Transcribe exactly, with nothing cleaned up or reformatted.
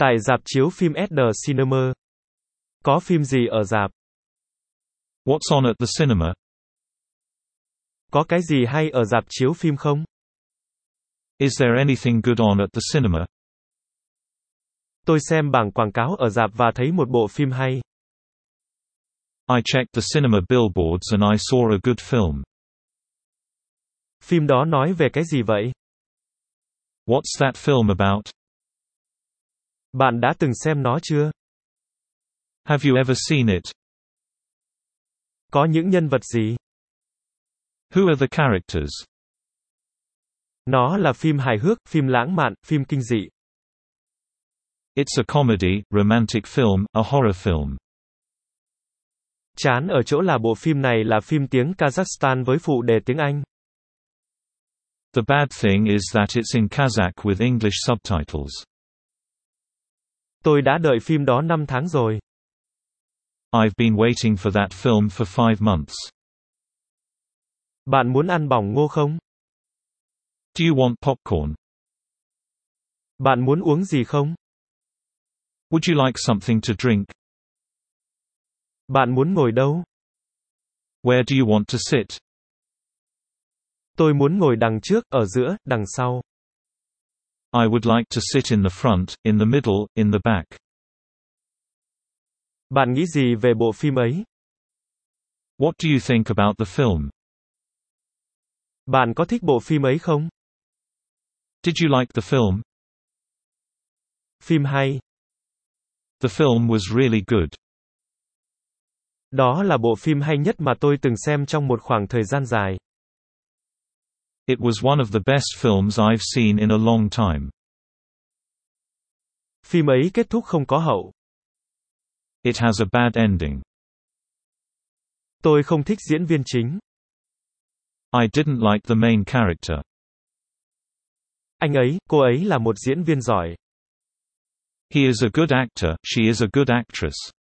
Tại rạp chiếu phim ét đê Cinema. Có phim gì ở rạp? What's on at the cinema? Có cái gì hay ở rạp chiếu phim không? Is there anything good on at the cinema? Tôi xem bảng quảng cáo ở rạp và thấy một bộ phim hay. I checked the cinema billboards and I saw a good film. Phim đó nói về cái gì vậy? What's that film about? Bạn đã từng xem nó chưa? Have you ever seen it? Có những nhân vật gì? Who are the characters? Nó là phim hài hước, phim lãng mạn, phim kinh dị. It's a comedy, romantic film, a horror film. Chán ở chỗ là bộ phim này là phim tiếng Kazakhstan với phụ đề tiếng Anh. The bad thing is that it's in Kazakh with English subtitles. Tôi đã đợi phim đó năm tháng rồi. I've been waiting for that film for five months. Bạn muốn ăn bỏng ngô không? Do you want popcorn? Bạn muốn uống gì không? Would you like something to drink? Bạn muốn ngồi đâu? Where do you want to sit? Tôi muốn ngồi đằng trước, ở giữa, đằng sau. I would like to sit in the front, in the middle, in the back. Bạn nghĩ gì về bộ phim ấy? What do you think about the film? Bạn có thích bộ phim ấy không? Did you like the film? Phim hay. The film was really good. Đó là bộ phim hay nhất mà tôi từng xem trong một khoảng thời gian dài. It was one of the best films I've seen in a long time. Phim ấy kết thúc không có hậu. It has a bad ending. Tôi không thích diễn viên chính. I didn't like the main character. Anh ấy, cô ấy là một diễn viên giỏi. He is a good actor, she is a good actress.